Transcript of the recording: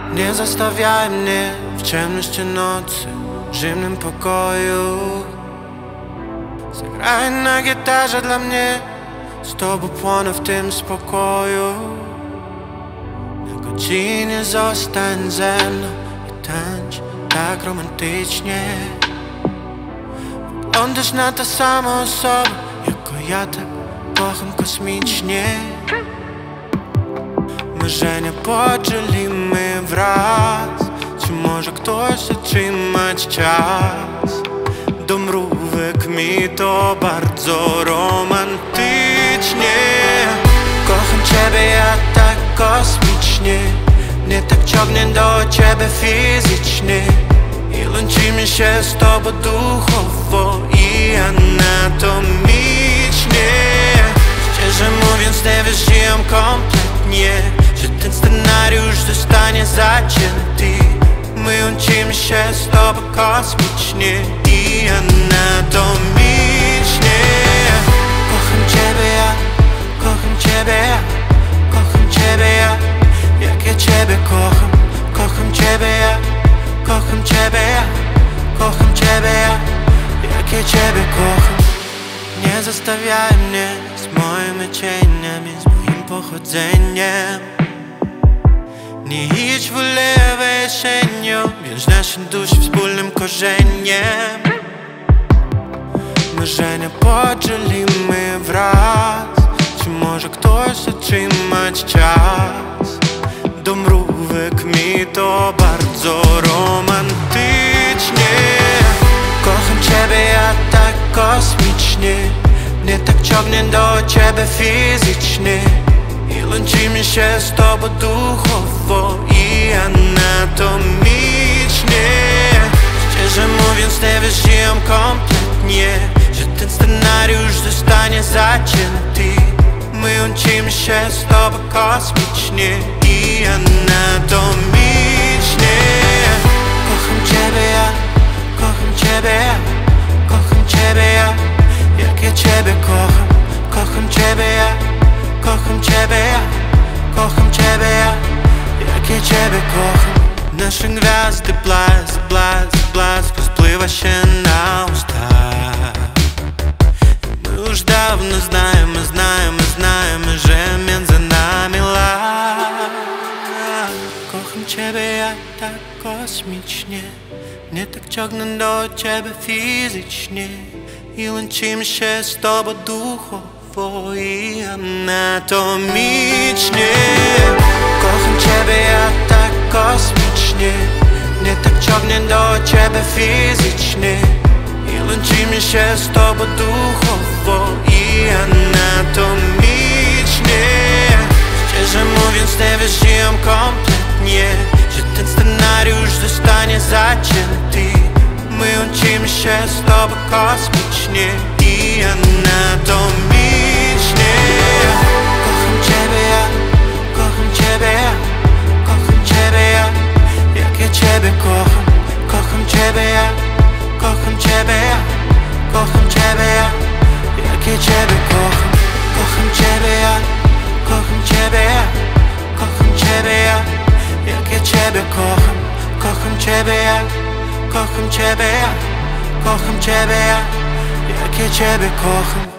Nie zostawiaj mnie w ciemności nocy, w zimnym pokoju. Zagraj na gitarze dla mnie, z tobą płonę w tym spokoju. Na godzinie zostań ze mną i tańcz tak romantycznie. Wyglądasz na tę samą osobę, jako ja tak kocham kosmicznie. Marzenia podzielimy wraz, czy może ktoś zatrzymać czas? Do mrówek mi to bardzo romantycznie. Kocham ciebie ja tak kosmicznie, mnie tak ciągnie do ciebie fizycznie. I łączymy się z tobą duchowo i anatomicznie. Szczerze mówiąc nie wierzyłem kompletnie, że ten scenariusz zostanie zacięty. My łączymy się z tobą kosmicznie i anatomicznie. Kocham ciebie ja, kocham ciebie ja, kocham ciebie ja, jak ja ciebie kocham. Kocham ciebie ja, kocham ciebie ja, kocham ciebie ja, jak ja ciebie kocham. Nie zostawiaj mnie z moimi cieniami, z moim pochodzeniem. Nie idź w lewe jesienią, wiąż nasze dusze wspólnym korzeniem. Marzenia podzielimy wraz, czy może ktoś zatrzymać czas? Do mrówek mi to bardzo romantycznie. Kocham ciebie ja tak kosmicznie, mnie tak ciągnie do ciebie fizycznie. I łączymy się z tobą duchowo i anatomicznie. Szczerze mówiąc nie wierzyłem kompletnie, że ten scenariusz zostanie zacięty. My łączymy się z tobą kosmicznie i anatomicznie. Kocham ciebie ja, kocham ciebie ja, kocham ciebie ja, jak ja ciebie kocham. Kocham ciebie ja, kocham ciebie ja, kocham ciebie ja, jak ja ciebie kocham. Nasze gwiazdy blask, blask, blask rozpływa się na ustach. My już dawno znajemy, znajemy, znajemy, że między nami lag. Kocham ciebie ja tak kosmicznie, mnie tak ciągnę do ciebie fizycznie. I łączymy się z tobą duchowo i anatomicznie. Kocham ciebie ja tak kosmicznie, mnie tak ciągnie do ciebie fizycznie. I łączymy się z tobą duchowo i anatomicznie. Szczerze mówiąc nie wierzyłem kompletnie, że ten scenariusz zostanie zacięty. My łączymy się z tobą kosmicznie i anatomicznie. Kocham ciebie ja, kocham ciebie ja, kocham ciebie ja, jak ja ciebie kocham. Kocham ciebie ja, kocham ciebie ja, kocham ciebie ja, jak ja ciebie kocham. Kocham ciebie ja, kocham ciebie ja, kocham ciebie ja, jak ja ciebie kocham. Kocham ciebie ja, kocham ciebie ja, kocham ciebie ja, jak ja ciebie kocham.